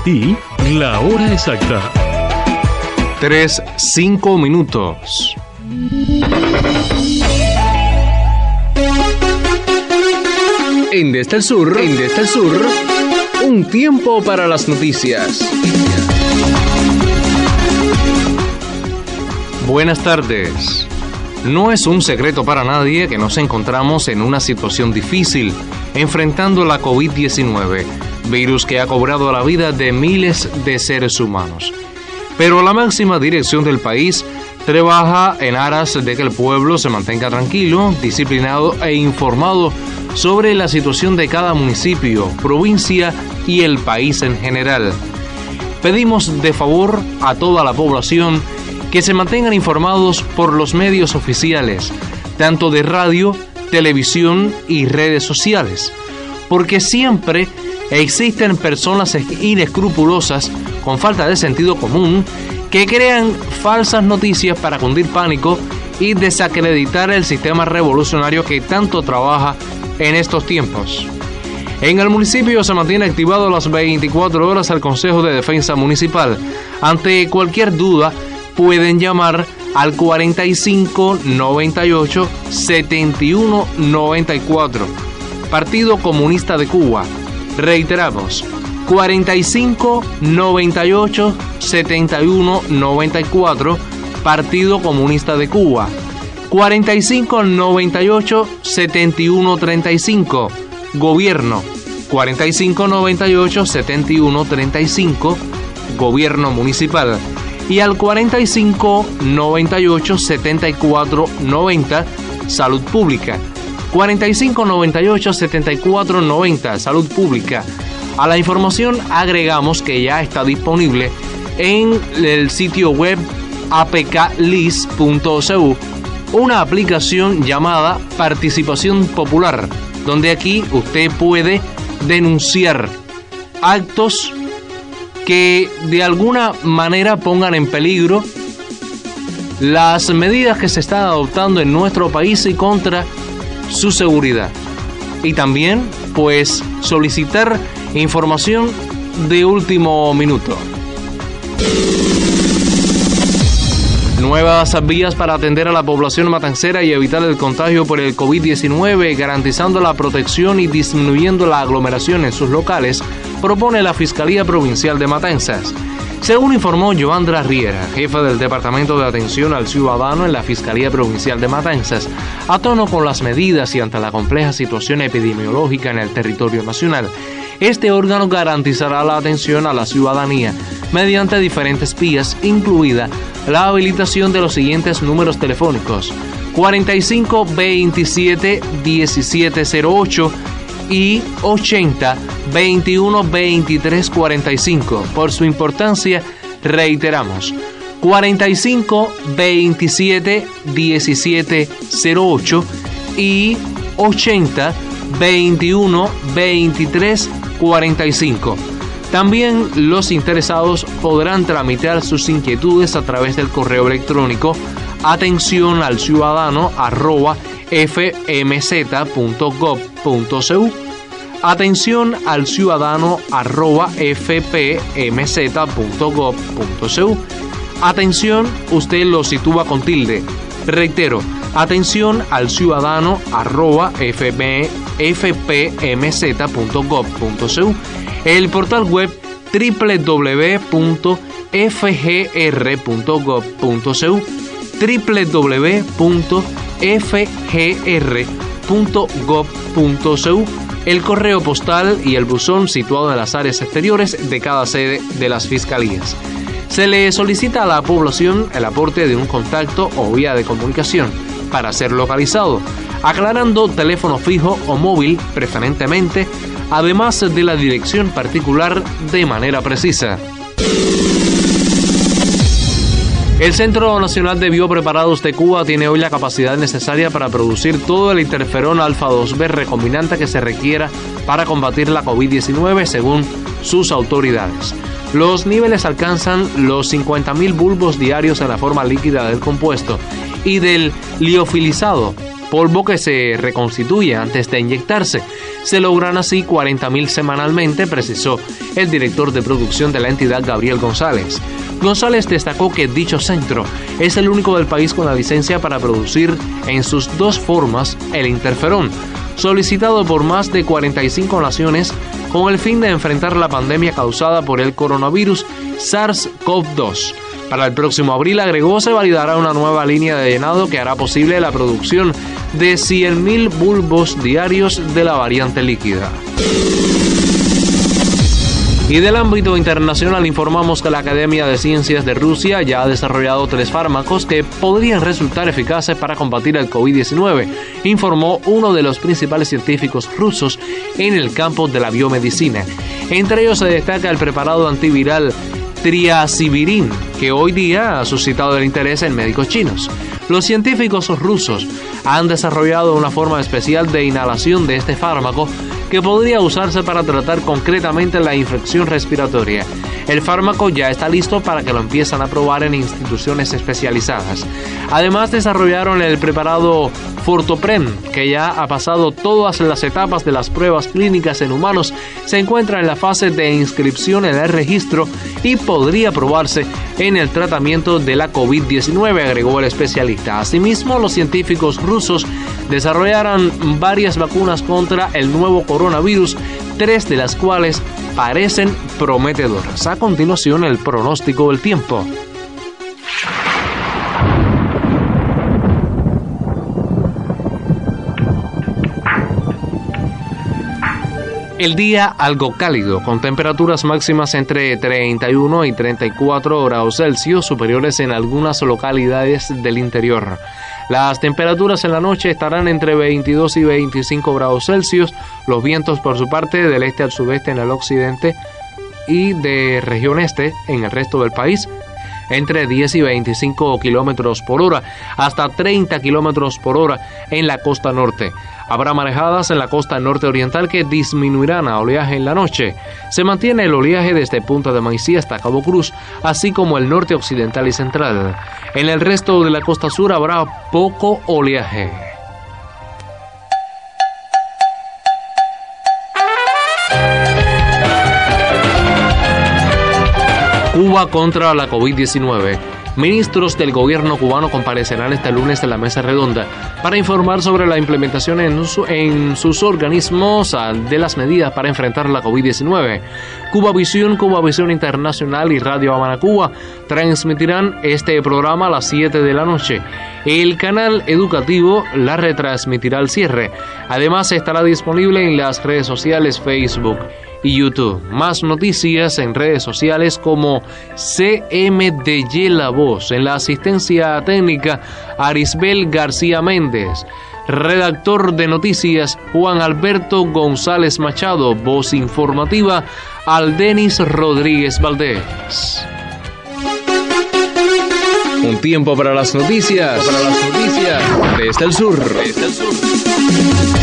ti la hora exacta. 3:05 minutos. En Desde el Sur, un tiempo para las noticias. Buenas tardes. No es un secreto para nadie que nos encontramos en una situación difícil, enfrentando la COVID-19, virus que ha cobrado la vida de miles de seres humanos. Pero la máxima dirección del país trabaja en aras de que el pueblo se mantenga tranquilo, disciplinado e informado sobre la situación de cada municipio, provincia y el país en general. Pedimos de favor a toda la población que se mantengan informados por los medios oficiales, tanto de radio, televisión y redes sociales, porque siempre existen personas inescrupulosas con falta de sentido común que crean falsas noticias para cundir pánico y desacreditar el sistema revolucionario que tanto trabaja en estos tiempos. En el municipio se mantiene activado las 24 horas el Consejo de Defensa Municipal. Ante cualquier duda, pueden llamar al 45 98 71 94. Partido Comunista de Cuba. Reiteramos, 45 98 71 94. Partido Comunista de Cuba. 45 98 71 35. Gobierno. 45 98 71 35. Gobierno Municipal. Y al 45 98 74 90, Salud Pública. 45 98 74 90, Salud Pública. A la información agregamos que ya está disponible en el sitio web apklis.cu una aplicación llamada Participación Popular, donde aquí usted puede denunciar actos que de alguna manera pongan en peligro las medidas que se están adoptando en nuestro país y contra su seguridad. Y también, pues, solicitar información de último minuto. Nuevas vías para atender a la población matancera y evitar el contagio por el COVID-19, garantizando la protección y disminuyendo la aglomeración en sus locales, propone la Fiscalía Provincial de Matanzas. Según informó Joandra Riera, jefa del Departamento de Atención al Ciudadano en la Fiscalía Provincial de Matanzas, a tono con las medidas y ante la compleja situación epidemiológica en el territorio nacional, este órgano garantizará la atención a la ciudadanía mediante diferentes vías, incluida la habilitación de los siguientes números telefónicos: 45 27 1708 y 80 21 23 45. Por su importancia, reiteramos: 45 27 1708 y 80 21 23 45. También los interesados podrán tramitar sus inquietudes a través del correo electrónico atencionalciudadano@fmz.gov.cu. atencionalciudadano@fpmz.gov.cu. Atención, usted lo sitúa con tilde. Reitero, atencionalciudadano@fpmz.gov.cu. El portal web www.fgr.gov.cu, www.fgr.gov.cu, el correo postal y el buzón situado en las áreas exteriores de cada sede de las fiscalías. Se le solicita a la población el aporte de un contacto o vía de comunicación para ser localizado, aclarando teléfono fijo o móvil preferentemente, además de la dirección particular de manera precisa. El Centro Nacional de Biopreparados de Cuba tiene hoy la capacidad necesaria para producir todo el interferón alfa-2b recombinante que se requiera para combatir la COVID-19, según sus autoridades. Los niveles alcanzan los 50.000 bulbos diarios en la forma líquida del compuesto y del liofilizado polvo que se reconstituye antes de inyectarse. Se logran así 40.000 semanalmente, precisó el director de producción de la entidad, Gabriel González. González destacó que dicho centro es el único del país con la licencia para producir en sus dos formas el interferón, solicitado por más de 45 naciones con el fin de enfrentar la pandemia causada por el coronavirus SARS-CoV-2. Para el próximo abril, agregó, se validará una nueva línea de llenado que hará posible la producción de 100.000 bulbos diarios de la variante líquida. Y del ámbito internacional informamos que la Academia de Ciencias de Rusia ya ha desarrollado 3 fármacos que podrían resultar eficaces para combatir el COVID-19, informó uno de los principales científicos rusos en el campo de la biomedicina. Entre ellos se destaca el preparado antiviral Triacivirin, que hoy día ha suscitado el interés en médicos chinos. Los científicos rusos han desarrollado una forma especial de inhalación de este fármaco que podría usarse para tratar concretamente la infección respiratoria. El fármaco ya está listo para que lo empiecen a probar en instituciones especializadas. Además, desarrollaron el preparado Fortopren, que ya ha pasado todas las etapas de las pruebas clínicas en humanos, se encuentra en la fase de inscripción en el registro y podría probarse en el tratamiento de la COVID-19, agregó el especialista. Asimismo, los científicos rusos desarrollaron varias vacunas contra el nuevo coronavirus, 3 de las cuales parecen prometedoras. A continuación, el pronóstico del tiempo. El día algo cálido, con temperaturas máximas entre 31 y 34 grados Celsius, superiores en algunas localidades del interior. Las temperaturas en la noche estarán entre 22 y 25 grados Celsius. Los vientos, por su parte, del este al sudeste en el occidente y de región este en el resto del país, entre 10 y 25 kilómetros por hora, hasta 30 kilómetros por hora en la costa norte. Habrá marejadas en la costa norte oriental que disminuirán a oleaje en la noche. Se mantiene el oleaje desde Punta de Maicí hasta Cabo Cruz, así como el norte occidental y central. En el resto de la costa sur habrá poco oleaje. Cuba contra la COVID-19. Ministros del gobierno cubano comparecerán este lunes en la mesa redonda para informar sobre la implementación en sus organismos de las medidas para enfrentar la COVID-19. Cuba Visión Internacional y Radio Habana Cuba transmitirán este programa a las 7 de la noche. El canal educativo la retransmitirá al cierre. Además, estará disponible en las redes sociales Facebook y YouTube. Más noticias en redes sociales como CMDY La Voz. En la asistencia técnica, Arisbel García Méndez. Redactor de noticias, Juan Alberto González Machado. Voz informativa, Aldenis Rodríguez Valdés. Un tiempo para las noticias. Desde el sur.